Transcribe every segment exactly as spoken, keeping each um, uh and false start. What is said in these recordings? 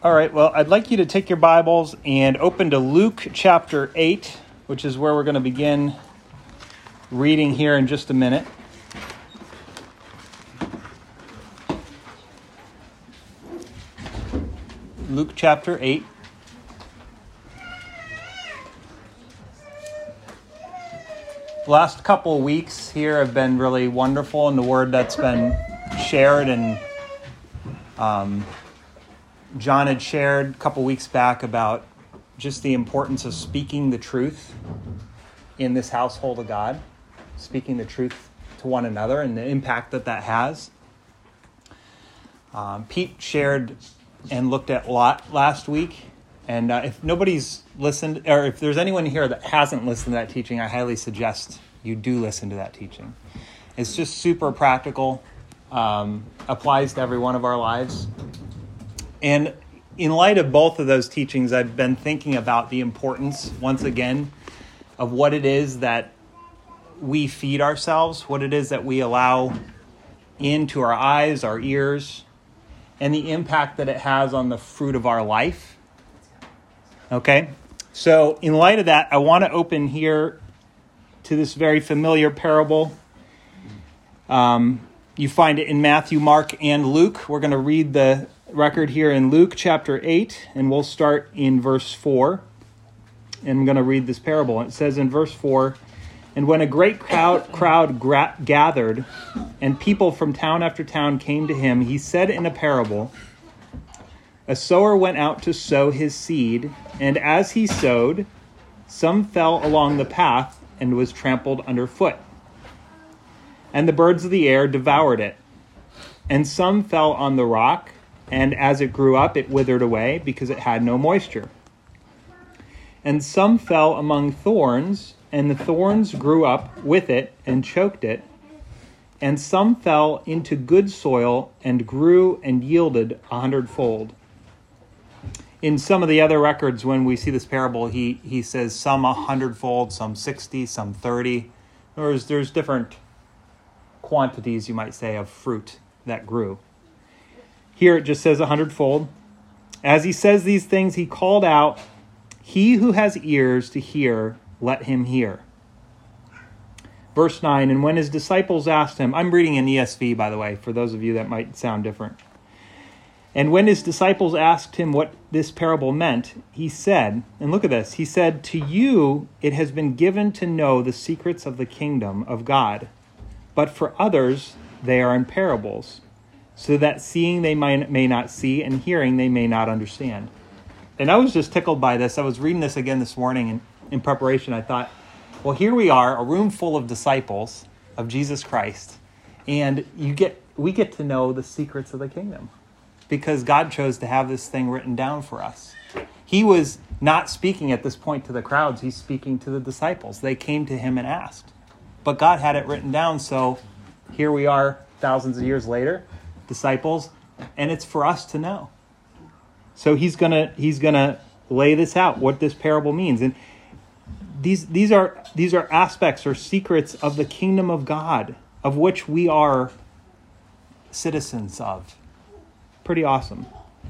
All right, well, I'd like you to take your Bibles and open to Luke chapter eight, which is where we're going to begin reading here in just a minute. Luke chapter eight. The last couple of weeks here have been really wonderful in the word that's been shared, and um, John had shared a couple weeks back about just the importance of speaking the truth in this household of God, speaking the truth to one another and the impact that that has. Um, Pete shared and looked at Lot last week, and uh, if nobody's listened, or if there's anyone here that hasn't listened to that teaching, I highly suggest you do listen to that teaching. It's just super practical, um, applies to every one of our lives. And in light of both of those teachings, I've been thinking about the importance, once again, of what it is that we feed ourselves, what it is that we allow into our eyes, our ears, and the impact that it has on the fruit of our life. Okay? So in light of that, I want to open here to this very familiar parable. Um, you find it in Matthew, Mark, and Luke. We're going to read the record here in Luke chapter eight, and we'll start in verse four. And I'm going to read this parable. It says in verse four, "And when a great crowd, crowd gra- gathered, and people from town after town came to him, he said in a parable, 'A sower went out to sow his seed, and as he sowed, some fell along the path and was trampled underfoot. And the birds of the air devoured it. And some fell on the rock, and as it grew up, it withered away because it had no moisture. And some fell among thorns, and the thorns grew up with it and choked it. And some fell into good soil and grew and yielded a hundredfold.'" In some of the other records, when we see this parable, he, he says some a hundredfold, some sixty, some thirty. There's, there's different quantities, you might say, of fruit that grew. Here it just says a hundredfold. As he says these things, he called out, "He who has ears to hear, let him hear." Verse nine, "And when his disciples asked him," I'm reading in E S V, by the way, for those of you that might sound different. "And when his disciples asked him what this parable meant, he said," and look at this, he said, "To you it has been given to know the secrets of the kingdom of God, but for others they are in parables, so that seeing they may, may not see, and hearing they may not understand." And I was just tickled by this. I was reading this again this morning, and in preparation I thought, well, here we are, a room full of disciples of Jesus Christ, and you get we get to know the secrets of the kingdom because God chose to have this thing written down for us. He was not speaking at this point to the crowds. He's speaking to the disciples. They came to him and asked. But God had it written down, so here we are thousands of years later, disciples, and it's for us to know. So he's gonna he's gonna lay this out, what this parable means. And these these are these are aspects or secrets of the kingdom of God, of which we are citizens of. Pretty awesome.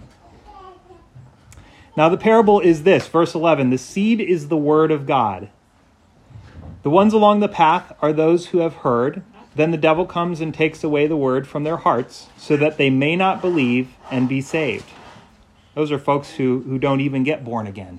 Now the parable is this, verse eleven, "The seed is the word of God. The ones along the path are those who have heard. Then the devil comes and takes away the word from their hearts so that they may not believe and be saved." Those are folks who, who don't even get born again.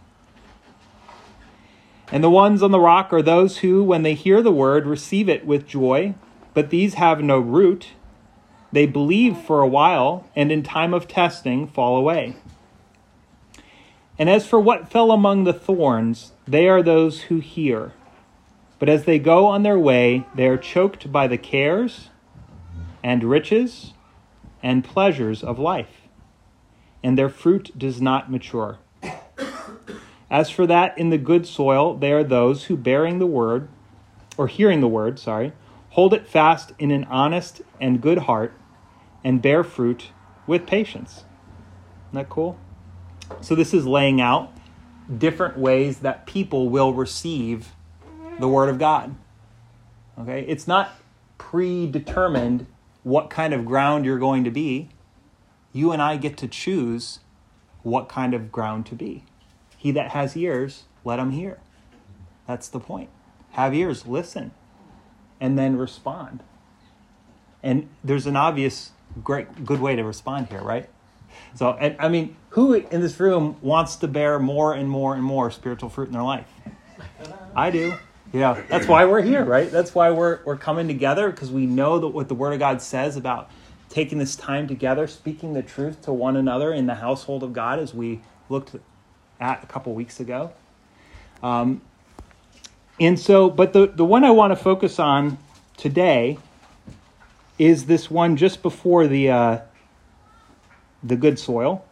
"And the ones on the rock are those who, when they hear the word, receive it with joy, but these have no root. They believe for a while, and in time of testing fall away. And as for what fell among the thorns, they are those who hear. But as they go on their way, they are choked by the cares and riches and pleasures of life, and their fruit does not mature. As for that in the good soil, they are those who bearing the word, or hearing the word, sorry, hold it fast in an honest and good heart, and bear fruit with patience." Isn't that cool? So this is laying out different ways that people will receive the word of God. Okay? It's not predetermined what kind of ground you're going to be. You and I get to choose what kind of ground to be. He that has ears, let him hear. That's the point. Have ears, listen, and then respond. And there's an obvious, great, good way to respond here, right? So, and, I mean, who in this room wants to bear more and more and more spiritual fruit in their life? I do. Yeah, that's why we're here, right? That's why we're we're coming together, because we know that what the Word of God says about taking this time together, speaking the truth to one another in the household of God, as we looked at a couple weeks ago. Um, and so, but the, the one I want to focus on today is this one just before the uh, the good soil.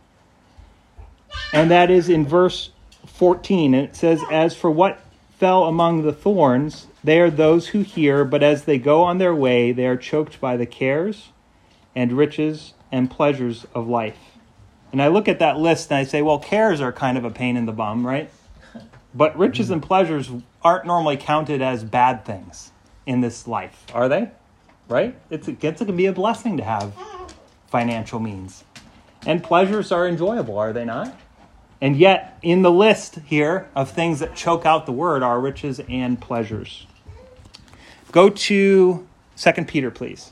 And that is in verse fourteen. And it says, "As for what fell among the thorns, they are those who hear, but as they go on their way, they are choked by the cares and riches and pleasures of life." And I look at that list and I say, well, cares are kind of a pain in the bum, right? But riches and pleasures aren't normally counted as bad things in this life, are they? Right? It's, it gets, it can be a blessing to have financial means. And pleasures are enjoyable, are they not? And yet, in the list here of things that choke out the word are riches and pleasures. Go to Second Peter, please.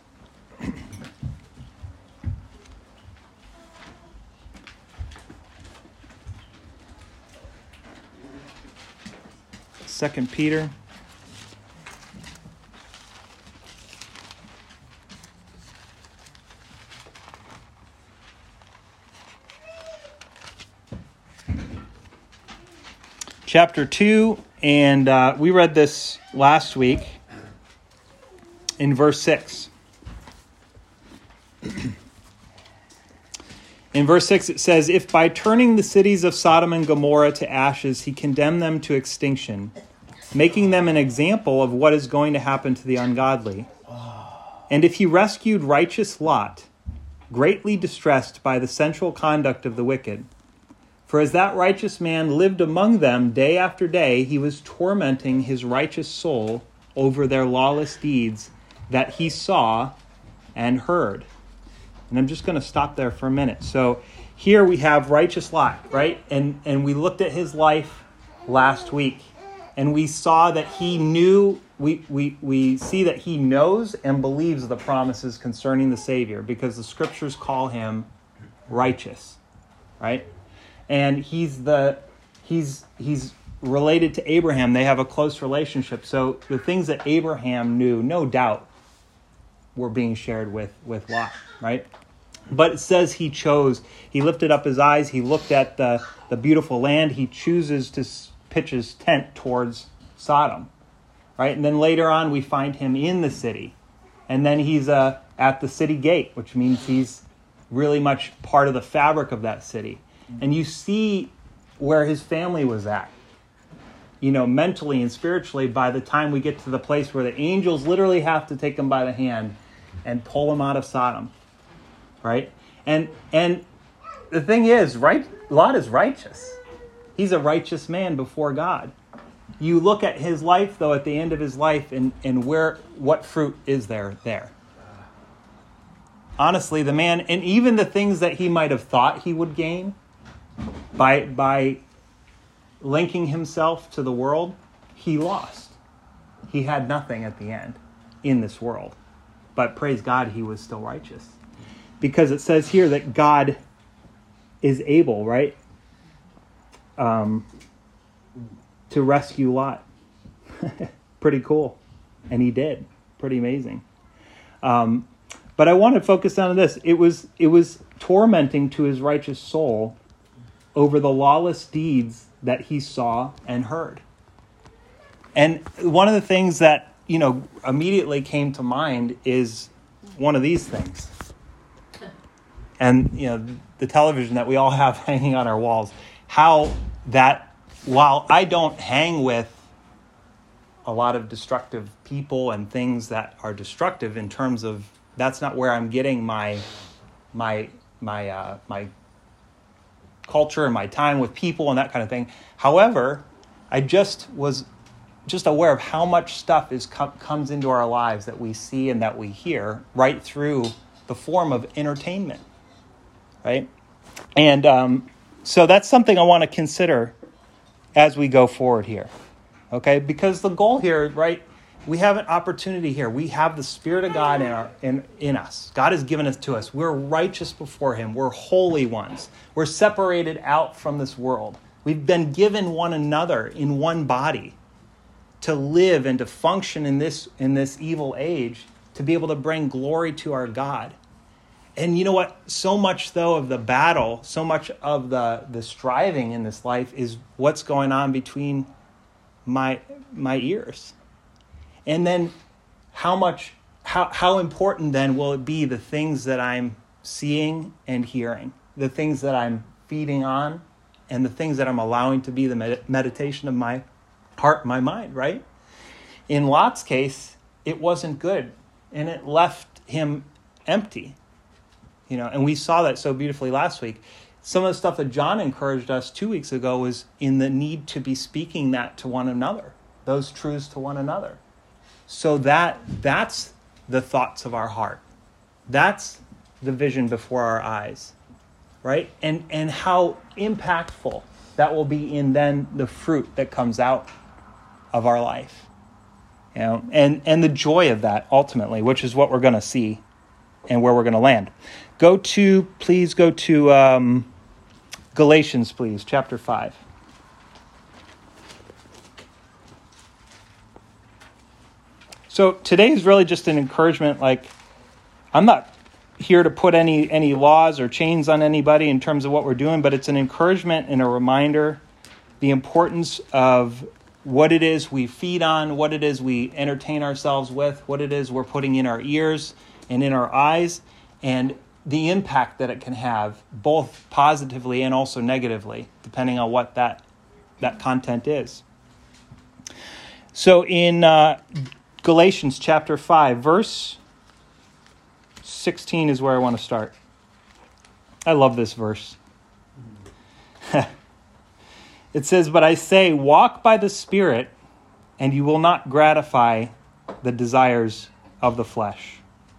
Second Peter. Chapter two, and uh, we read this last week in verse six. In verse six it says, "If by turning the cities of Sodom and Gomorrah to ashes he condemned them to extinction, making them an example of what is going to happen to the ungodly, and if he rescued righteous Lot, greatly distressed by the sensual conduct of the wicked, for as that righteous man lived among them day after day, he was tormenting his righteous soul over their lawless deeds that he saw and heard." And I'm just going to stop there for a minute. So here we have righteous Lot, right? And and we looked at his life last week, and we saw that he knew, we we we see that he knows and believes the promises concerning the Savior, because the scriptures call him righteous, right? And he's the he's he's related to Abraham. They have a close relationship. So the things that Abraham knew, no doubt, were being shared with, with Lot, right? But it says he chose, he lifted up his eyes, he looked at the, the beautiful land, he chooses to pitch his tent towards Sodom, right? And then later on we find him in the city. And then he's uh, at the city gate, which means he's really much part of the fabric of that city. And you see where his family was at, you know, mentally and spiritually, by the time we get to the place where the angels literally have to take him by the hand and pull him out of Sodom, right? And and the thing is, right? Lot is righteous. He's a righteous man before God. You look at his life, though, at the end of his life, and, and where what fruit is there there? Honestly, the man, and even the things that he might have thought he would gain, By by linking himself to the world, he lost. He had nothing at the end in this world. But praise God, he was still righteous. Because it says here that God is able, right? Um, to rescue Lot. Pretty cool. And he did. Pretty amazing. Um, but I want to focus on this. It was it was tormenting to his righteous soul over the lawless deeds that he saw and heard. And one of the things that, you know, immediately came to mind is one of these things. And, you know, the television that we all have hanging on our walls. How that, while I don't hang with a lot of destructive people and things that are destructive in terms of, that's not where I'm getting my, my, my, uh, my, culture and my time with people and that kind of thing. However, I just was just aware of how much stuff is com- comes into our lives that we see and that we hear right through the form of entertainment, right? And um, so that's something I want to consider as we go forward here. Okay? Because the goal here, right, we have an opportunity here. We have the Spirit of God in our in, in us. God has given it to us. We're righteous before him. We're holy ones. We're separated out from this world. We've been given one another in one body to live and to function in this in this evil age, to be able to bring glory to our God. And you know what? So much, though, of the battle, so much of the, the striving in this life is what's going on between my my ears. And then how much, how, how important then will it be the things that I'm seeing and hearing, the things that I'm feeding on, and the things that I'm allowing to be the med- meditation of my heart, my mind, right? In Lot's case, it wasn't good, and it left him empty. You know, and we saw that so beautifully last week. Some of the stuff that John encouraged us two weeks ago was in the need to be speaking that to one another, those truths to one another. So that that's the thoughts of our heart. That's the vision before our eyes, right? And and how impactful that will be in then the fruit that comes out of our life. You know, and, and the joy of that ultimately, which is what we're going to see and where we're going to land. Go to, please go to um, Galatians, please, chapter five. So today is really just an encouragement. Like, I'm not here to put any any laws or chains on anybody in terms of what we're doing, but it's an encouragement and a reminder, the importance of what it is we feed on, what it is we entertain ourselves with, what it is we're putting in our ears and in our eyes, and the impact that it can have, both positively and also negatively, depending on what that that content is. So in uh, Galatians chapter five, verse sixteen is where I want to start. I love this verse. It says, "But I say, walk by the Spirit, and you will not gratify the desires of the flesh."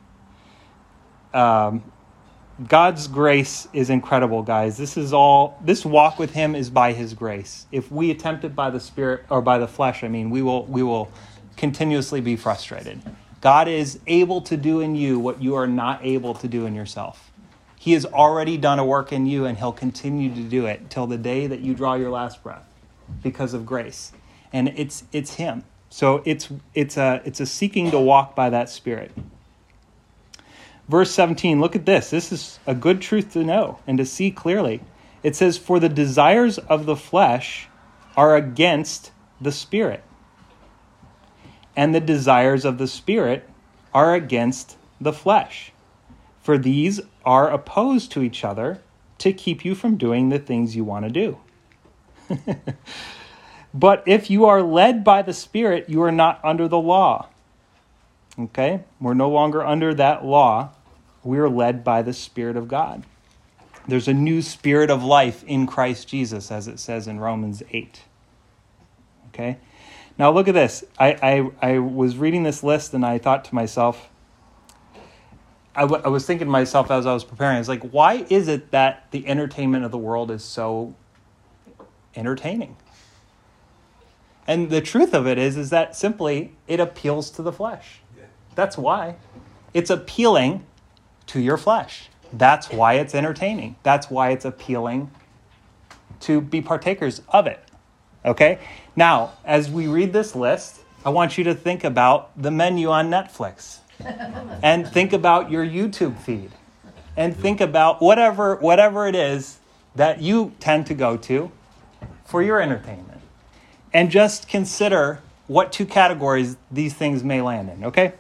Um, God's grace is incredible, guys. This is all, this walk with him is by his grace. If we attempt it by the Spirit, or by the flesh, I mean, we will we will continuously be frustrated. God is able to do in you what you are not able to do in yourself. He has already done a work in you, and he'll continue to do it till the day that you draw your last breath because of grace. And it's it's him. So it's it's a it's a seeking to walk by that Spirit. Verse seventeen, look at this. This is a good truth to know and to see clearly. It says, "For the desires of the flesh are against the Spirit, and the desires of the Spirit are against the flesh. For these are opposed to each other to keep you from doing the things you want to do. But if you are led by the Spirit, you are not under the law." Okay? We're no longer under that law. We are led by the Spirit of God. There's a new spirit of life in Christ Jesus, as it says in Romans eight. Okay? Now look at this. I, I, I was reading this list and I thought to myself, I, w- I was thinking to myself as I was preparing, I was like, why is it that the entertainment of the world is so entertaining? And the truth of it is, is that simply it appeals to the flesh. That's why. It's appealing to your flesh. That's why it's entertaining. That's why it's appealing to be partakers of it. Okay? Now, as we read this list, I want you to think about the menu on Netflix. And think about your YouTube feed. And think about whatever whatever it is that you tend to go to for your entertainment. And just consider what two categories these things may land in, okay?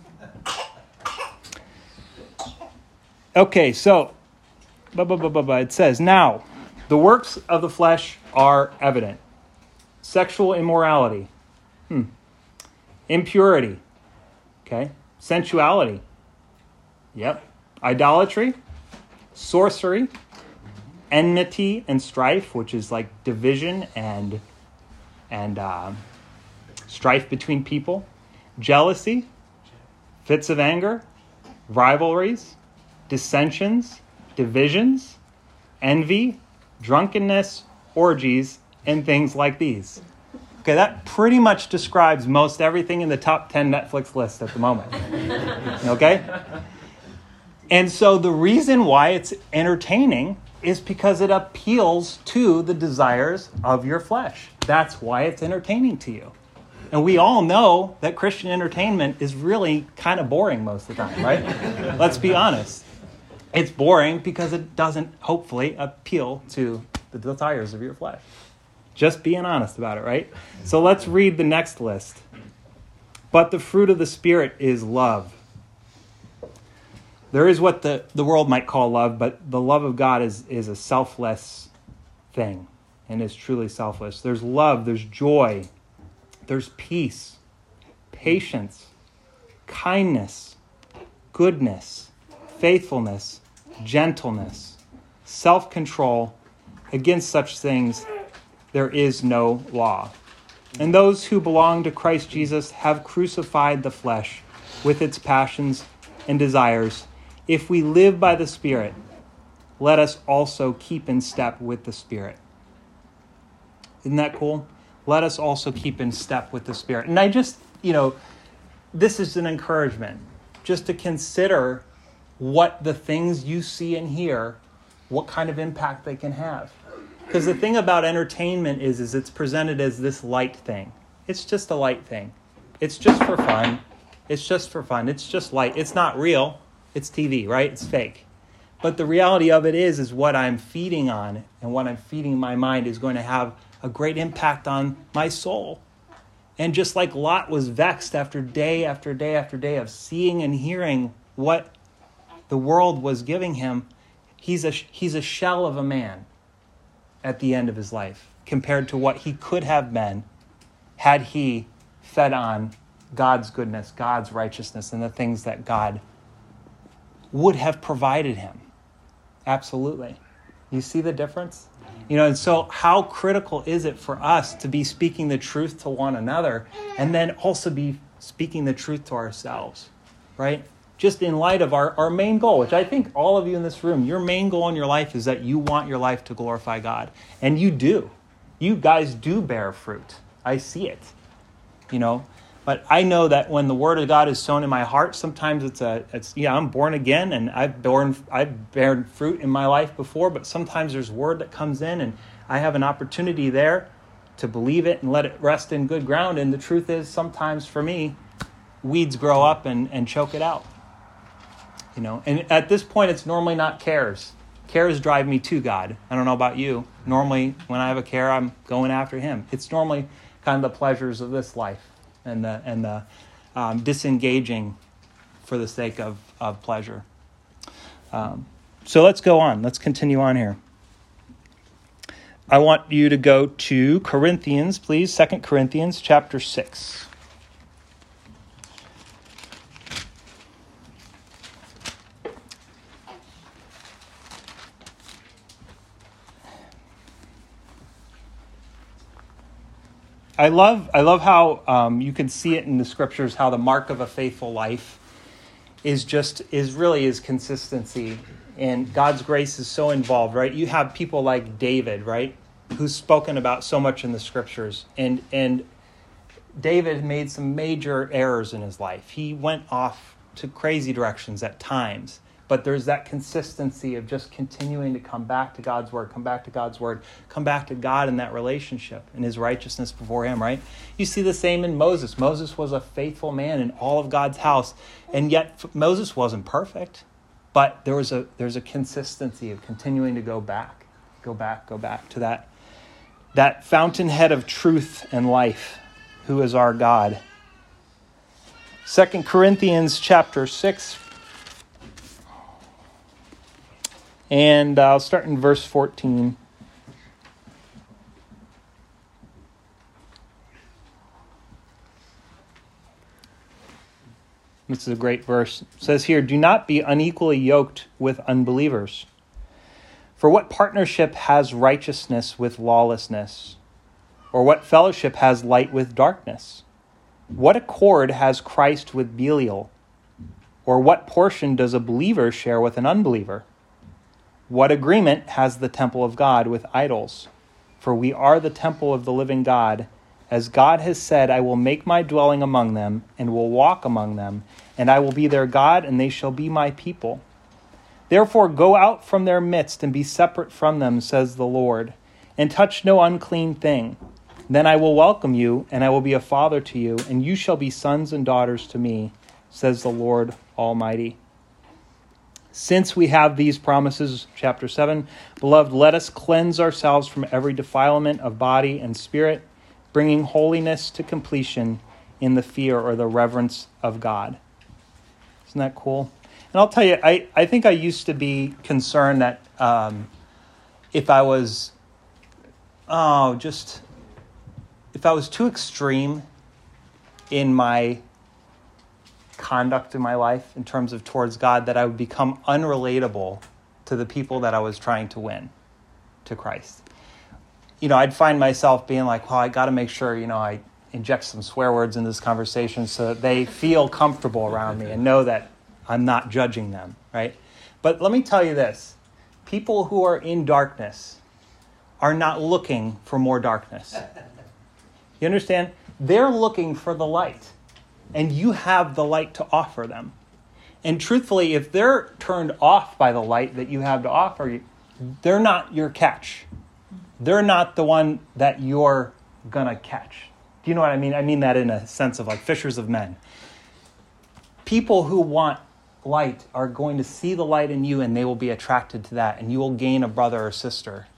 Okay, so blah, blah, blah, blah, blah. It says, "Now, the works of the flesh are evident. Sexual immorality, hmm. impurity, okay, sensuality, yep, idolatry, sorcery, enmity and strife," which is like division and and uh, strife between people, "jealousy, fits of anger, rivalries, dissensions, divisions, envy, drunkenness, orgies, and things like these. Okay, that pretty much describes most everything in the top ten Netflix list at the moment. Okay? And so the reason why it's entertaining is because it appeals to the desires of your flesh. That's why it's entertaining to you. And we all know that Christian entertainment is really kind of boring most of the time, right? Let's be honest. It's boring because it doesn't, hopefully, appeal to the desires of your flesh. Just being honest about it, right? So let's read the next list. But the fruit of the Spirit is love. There is what the, the world might call love, but the love of God is, is a selfless thing and is truly selfless. There's love, there's joy, there's peace, patience, kindness, goodness, faithfulness, gentleness, self-control. Against such things there is no law. And those who belong to Christ Jesus have crucified the flesh with its passions and desires. If we live by the Spirit, let us also keep in step with the Spirit. Isn't that cool? Let us also keep in step with the Spirit. And I just, you know, this is an encouragement just to consider what the things you see and hear, what kind of impact they can have. Because the thing about entertainment is, is it's presented as this light thing. It's just a light thing. It's just for fun. It's just for fun. It's just light. It's not real. It's T V, right? It's fake. But the reality of it is, is what I'm feeding on and what I'm feeding my mind is going to have a great impact on my soul. And just like Lot was vexed after day after day after day of seeing and hearing what the world was giving him, he's a, he's a shell of a man at the end of his life compared to what he could have been had he fed on God's goodness, God's righteousness, and the things that God would have provided him. Absolutely. You see the difference? You know, and so how critical is it for us to be speaking the truth to one another and then also be speaking the truth to ourselves, right? Just in light of our, our main goal, which I think all of you in this room, your main goal in your life is that you want your life to glorify God. And you do. You guys do bear fruit. I see it, you know. But I know that when the word of God is sown in my heart, sometimes it's a, it's yeah, I'm born again and I've borne, I've borne fruit in my life before, but sometimes there's word that comes in and I have an opportunity there to believe it and let it rest in good ground. And the truth is, sometimes for me, weeds grow up and, and choke it out. You know, and at this point, it's normally not cares. Cares drive me to God. I don't know about you. Normally, when I have a care, I'm going after him. It's normally kind of the pleasures of this life. And the and the um, disengaging for the sake of, of pleasure. Um, so let's go on. Let's continue on here. I want you to go to Corinthians, please. Second Corinthians chapter six. I love I love how um, you can see it in the scriptures, how the mark of a faithful life is just is really is consistency, and God's grace is so involved, right? You have people like David, right, who's spoken about so much in the scriptures, and and David made some major errors in his life. He went off to crazy directions at times. But there's that consistency of just continuing to come back to God's word, come back to God's word, come back to God in that relationship and his righteousness before him, right? You see the same in Moses. Moses was a faithful man in all of God's house, and yet Moses wasn't perfect. But there was a there's a consistency of continuing to go back, go back, go back to that, that fountainhead of truth and life, who is our God. Second Corinthians chapter six. And I'll start in verse fourteen. This is a great verse. It says here, "Do not be unequally yoked with unbelievers. For what partnership has righteousness with lawlessness? Or what fellowship has light with darkness? What accord has Christ with Belial? Or what portion does a believer share with an unbeliever? What agreement has the temple of God with idols? For we are the temple of the living God. As God has said, I will make my dwelling among them, and will walk among them, and I will be their God, and they shall be my people. Therefore go out from their midst, and be separate from them, says the Lord, and touch no unclean thing. Then I will welcome you, and I will be a father to you, and you shall be sons and daughters to me, says the Lord Almighty. Since we have these promises, chapter seven, beloved, let us cleanse ourselves from every defilement of body and spirit, bringing holiness to completion in the fear or the reverence of God. Isn't that cool? And I'll tell you, I, I think I used to be concerned that um, if I was, oh, just, if I was too extreme in my conduct in my life in terms of towards God, that I would become unrelatable to the people that I was trying to win to Christ. You know, I'd find myself being like, well, I got to make sure, you know, I inject some swear words in this conversation so that they feel comfortable around me and know that I'm not judging them, right? But let me tell you this. People who are in darkness are not looking for more darkness. You understand? They're looking for the light. And you have the light to offer them. And truthfully, if they're turned off by the light that you have to offer, they're not your catch. They're not the one that you're going to catch. Do you know what I mean? I mean that in a sense of like fishers of men. People who want light are going to see the light in you, and they will be attracted to that, and you will gain a brother or sister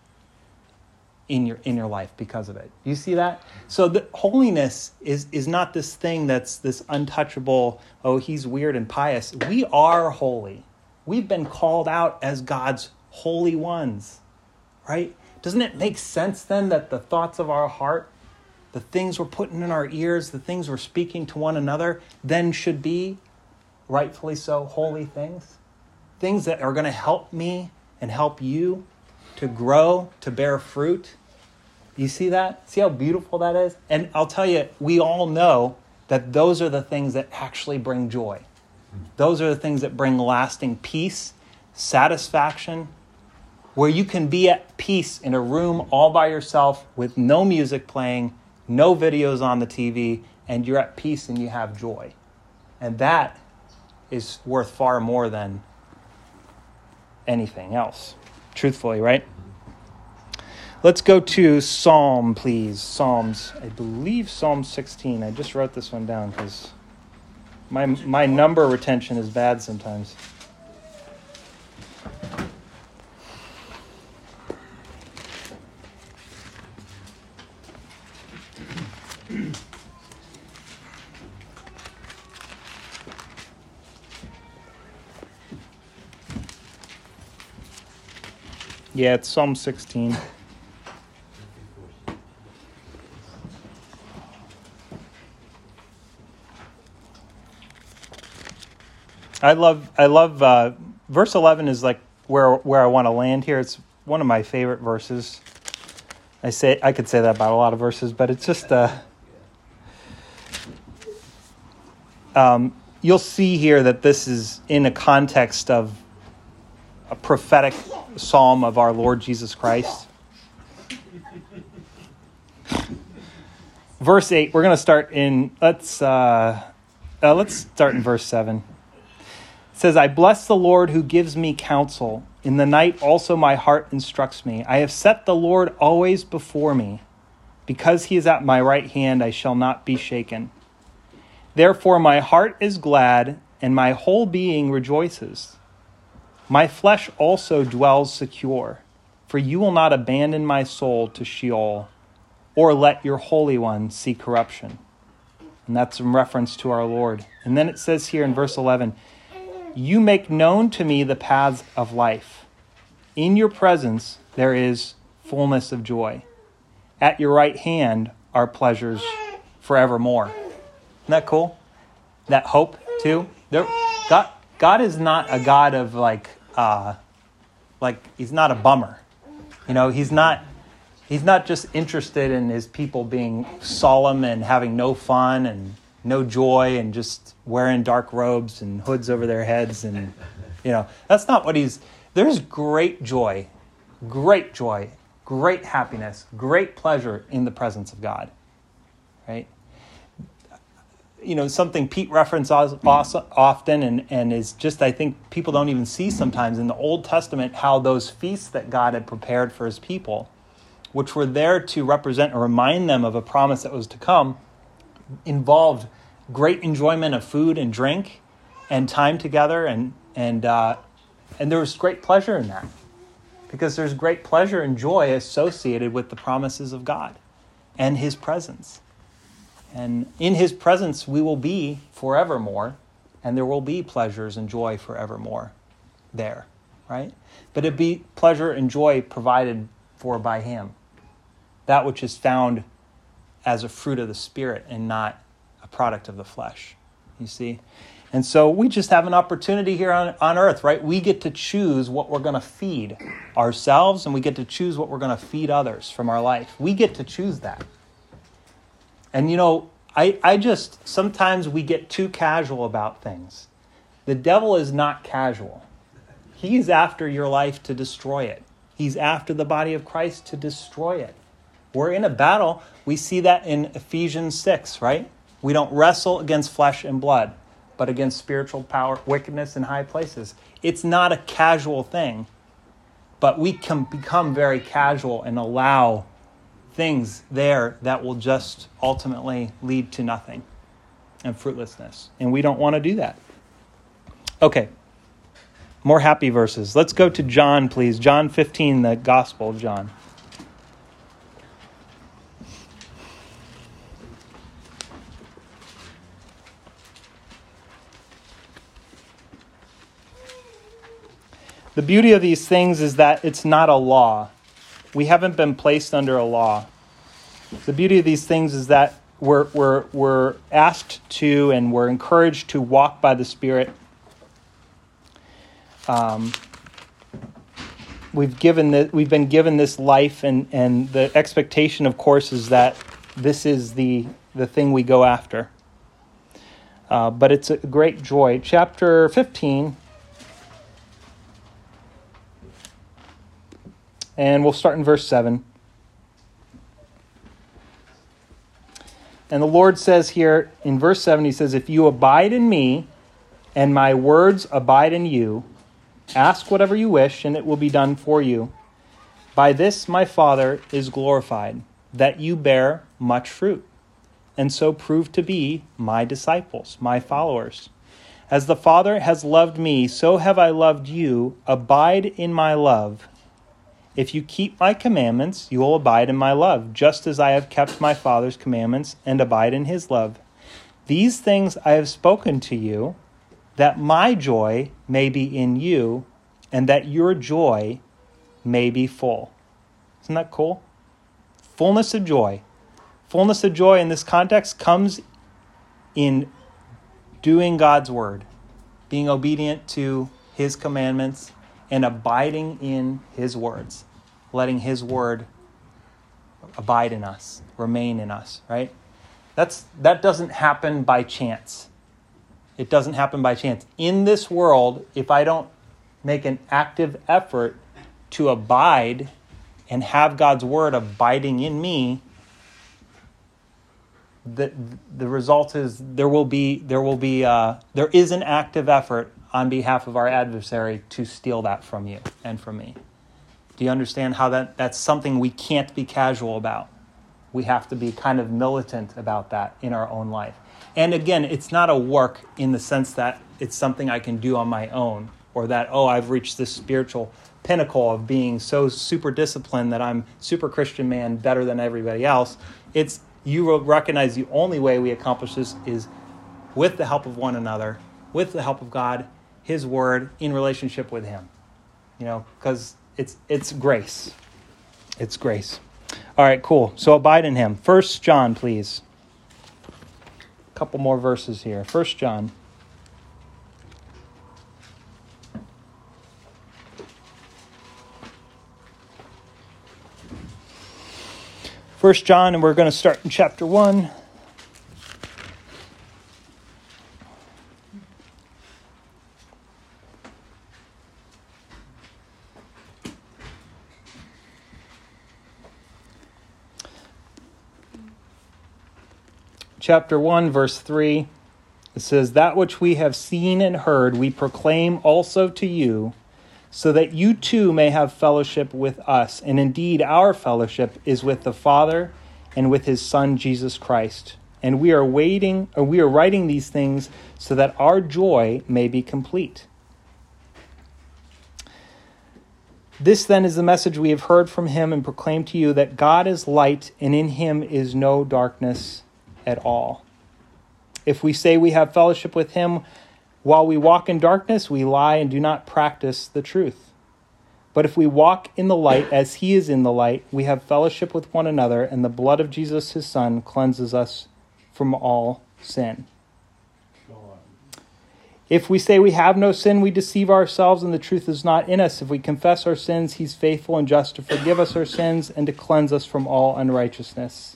in your in your life because of it. You see that? So the holiness is is not this thing that's this untouchable, oh, he's weird and pious. We are holy. We've been called out as God's holy ones, right? Doesn't it make sense then that the thoughts of our heart, the things we're putting in our ears, the things we're speaking to one another, then should be, rightfully so, holy things? Things that are going to help me and help you to grow, to bear fruit. You see that? See how beautiful that is? And I'll tell you, we all know that those are the things that actually bring joy. Those are the things that bring lasting peace, satisfaction, where you can be at peace in a room all by yourself with no music playing, no videos on the T V, and you're at peace and you have joy. And that is worth far more than anything else, truthfully, right? Let's go to Psalm, please. Psalms, I believe Psalm sixteen. I just wrote this one down because my my number retention is bad sometimes. Yeah, it's Psalm sixteen. I love, I love, uh, verse eleven is like where where I want to land here. It's one of my favorite verses. I say I could say that about a lot of verses, but it's just, uh, um, you'll see here that this is in a context of a prophetic psalm of our Lord Jesus Christ. Verse eight, we're going to start in, let's, uh, uh, let's start in verse seven. It says, I bless the Lord who gives me counsel. In the night also my heart instructs me. I have set the Lord always before me. Because he is at my right hand, I shall not be shaken. Therefore my heart is glad, and my whole being rejoices. My flesh also dwells secure, for you will not abandon my soul to Sheol, or let your Holy One see corruption. And that's in reference to our Lord. And then it says here in verse eleven, you make known to me the paths of life. In your presence there is fullness of joy. At your right hand are pleasures forevermore. Isn't that cool? That hope too. There, God, God is not a God of like, uh, like he's not a bummer. You know, he's not. He's not just interested in his people being solemn and having no fun and no joy and just wearing dark robes and hoods over their heads and You know, that's not what he's, there's great joy, great joy, great happiness, great pleasure in the presence of God, right? You know, something Pete references often and, and is just, I think people don't even see sometimes in the Old Testament how those feasts that God had prepared for his people, which were there to represent or remind them of a promise that was to come, involved great enjoyment of food and drink and time together, and and uh, and there was great pleasure in that, because there's great pleasure and joy associated with the promises of God and his presence. And in his presence we will be forevermore, and there will be pleasures and joy forevermore there, right? But it'd be pleasure and joy provided for by him, that which is found as a fruit of the Spirit and not a product of the flesh, you see? And so we just have an opportunity here on, on earth, right? We get to choose what we're going to feed ourselves, and we get to choose what we're going to feed others from our life. We get to choose that. And, you know, I, I just, sometimes we get too casual about things. The devil is not casual. He's after your life to destroy it. He's after the body of Christ to destroy it. We're in a battle. We see that in Ephesians six, right? We don't wrestle against flesh and blood, but against spiritual power, wickedness in high places. It's not a casual thing, but we can become very casual and allow things there that will just ultimately lead to nothing and fruitlessness. And we don't want to do that. Okay, more happy verses. Let's go to John, please. John fifteen, the Gospel of John. The beauty of these things is that it's not a law. We haven't been placed under a law. The beauty of these things is that we're we're we're asked to, and we're encouraged to walk by the Spirit. Um, we've given the, we've been given this life, and, and the expectation, of course, is that this is the the thing we go after. Uh, but it's a great joy. Chapter fifteen. And we'll start in verse seven. And the Lord says here in verse seven, he says, "If you abide in me and my words abide in you, ask whatever you wish and it will be done for you. By this my Father is glorified, that you bear much fruit, and so prove to be my disciples, my followers. As the Father has loved me, so have I loved you. Abide in my love. If you keep my commandments, you will abide in my love, just as I have kept my Father's commandments and abide in his love. These things I have spoken to you, that my joy may be in you, and that your joy may be full." Isn't that cool? Fullness of joy. Fullness of joy in this context comes in doing God's word, being obedient to his commandments, and abiding in his words, letting his word abide in us, remain in us, right? That's that doesn't happen by chance. It doesn't happen by chance. In this world, if I don't make an active effort to abide and have God's word abiding in me, the the result is there will be there will be uh, there is an active effort on behalf of our adversary to steal that from you and from me. Do you understand how that, that's something we can't be casual about? We have to be kind of militant about that in our own life. And again, it's not a work in the sense that it's something I can do on my own, or that, oh, I've reached this spiritual pinnacle of being so super disciplined that I'm super Christian man, better than everybody else. It's, you will recognize the only way we accomplish this is with the help of one another, with the help of God, his word, in relationship with him. You know, because it's it's grace. It's grace. All right, cool. So abide in him. First John, please. A couple more verses here. First John. First John, and we're going to start in chapter one. chapter one, verse three, it says, "That which we have seen and heard, we proclaim also to you, so that you too may have fellowship with us. And indeed, our fellowship is with the Father and with his Son, Jesus Christ. And we are waiting, or we are writing these things so that our joy may be complete. This then is the message we have heard from him and proclaimed to you, that God is light, and in him is no darkness at all. If we say we have fellowship with him while we walk in darkness, we lie and do not practice the truth. But if we walk in the light as he is in the light, we have fellowship with one another, and the blood of Jesus, his Son, cleanses us from all sin. If we say we have no sin, we deceive ourselves, and the truth is not in us. If we confess our sins, he's faithful and just to forgive us our sins and to cleanse us from all unrighteousness."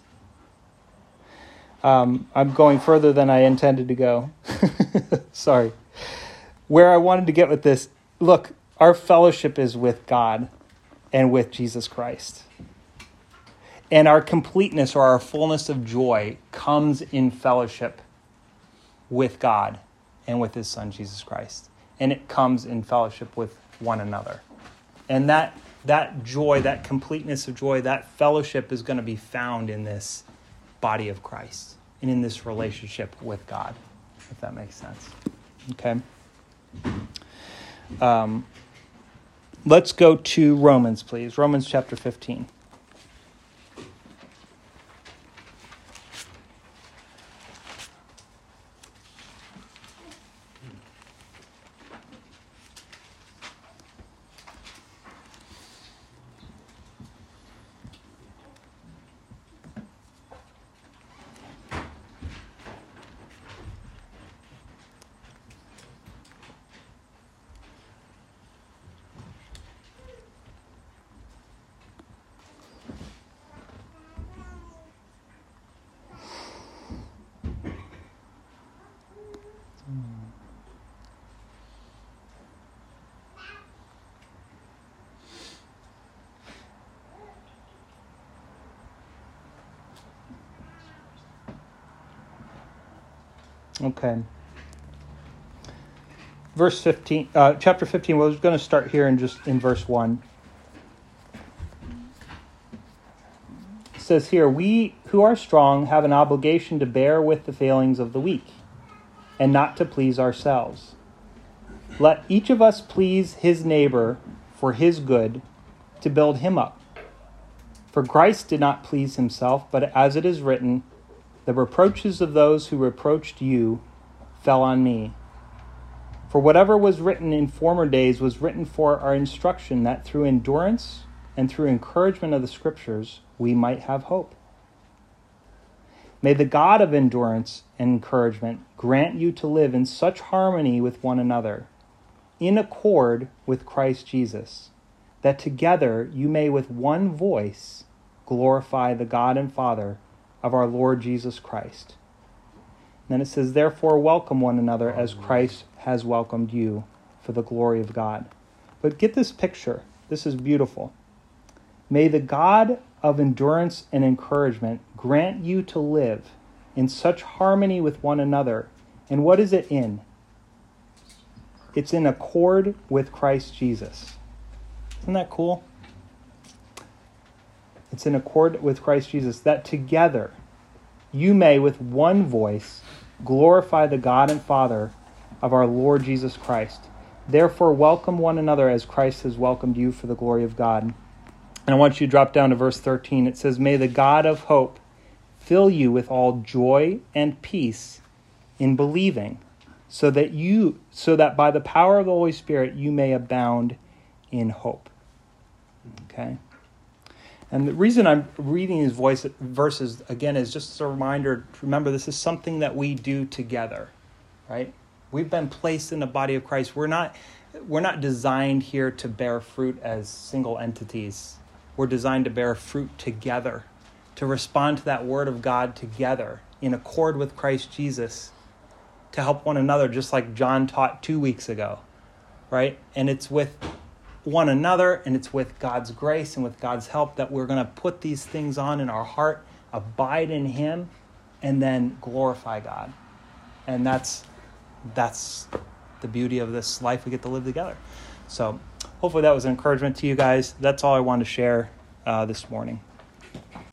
Um, I'm going further than I intended to go. Sorry. Where I wanted to get with this, look, our fellowship is with God and with Jesus Christ. And our completeness, or our fullness of joy, comes in fellowship with God and with his Son, Jesus Christ. And it comes in fellowship with one another. And that that joy, that completeness of joy, that fellowship is going to be found in this body of Christ and in this relationship with God, if that makes sense. Okay. Um, let's go to Romans, please. Romans chapter fifteen. Okay. Verse fifteen, uh, chapter fifteen, we're going to start here in just in verse one. It says here, "We who are strong have an obligation to bear with the failings of the weak, and not to please ourselves. Let each of us please his neighbor for his good, to build him up. For Christ did not please himself, but as it is written, the reproaches of those who reproached you fell on me. For whatever was written in former days was written for our instruction, that through endurance and through encouragement of the Scriptures we might have hope. May the God of endurance and encouragement grant you to live in such harmony with one another, in accord with Christ Jesus, that together you may with one voice glorify the God and Father of our Lord Jesus Christ." Then it says, "Therefore welcome one another as Christ has welcomed you, for the glory of God." But get this picture. This is beautiful. May the God of endurance and encouragement grant you to live in such harmony with one another. And what is it in? It's in accord with Christ Jesus. Isn't that cool? It's in accord with Christ Jesus, that together you may with one voice glorify the God and Father of our Lord Jesus Christ. Therefore welcome one another as Christ has welcomed you, for the glory of God. And I want you to drop down to verse thirteen. It says, "May the God of hope fill you with all joy and peace in believing, so that you so that by the power of the Holy Spirit you may abound in hope." Okay? And the reason I'm reading these voice verses again is just a reminder to remember this is something that we do together, right? We've been placed in the body of Christ. We're not we're not designed here to bear fruit as single entities. We're designed to bear fruit together, to respond to that word of God together in accord with Christ Jesus, to help one another, just like John taught two weeks ago, right? And it's with one another, and it's with God's grace and with God's help that we're going to put these things on in our heart, abide in him, and then glorify God. And that's that's the beauty of this life we get to live together. So hopefully that was an encouragement to you guys. That's all I wanted to share uh, this morning.